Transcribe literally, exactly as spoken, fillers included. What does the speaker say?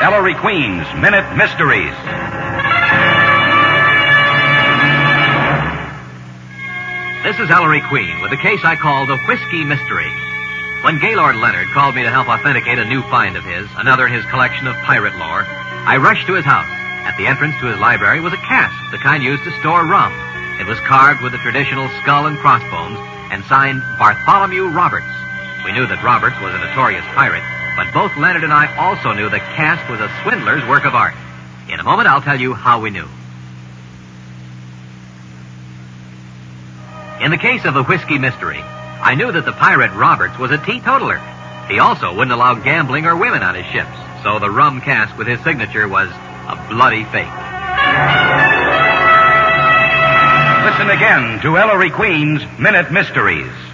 Ellery Queen's Minute Mysteries. This is Ellery Queen with a case I call the Whiskey Mystery. When Gaylord Leonard called me to help authenticate a new find of his, another in his collection of pirate lore, I rushed to his house. At the entrance to his library was a cask, the kind used to store rum. It was carved with the traditional skull and crossbones and signed Bartholomew Roberts. We knew that Roberts was a notorious pirate, but both Leonard and I also knew the cask was a swindler's work of art. In a moment, I'll tell you how we knew. In the case of the Whiskey Mystery, I knew that the pirate Roberts was a teetotaler. He also wouldn't allow gambling or women on his ships, so the rum cask with his signature was a bloody fake. Listen again to Ellery Queen's Minute Mysteries.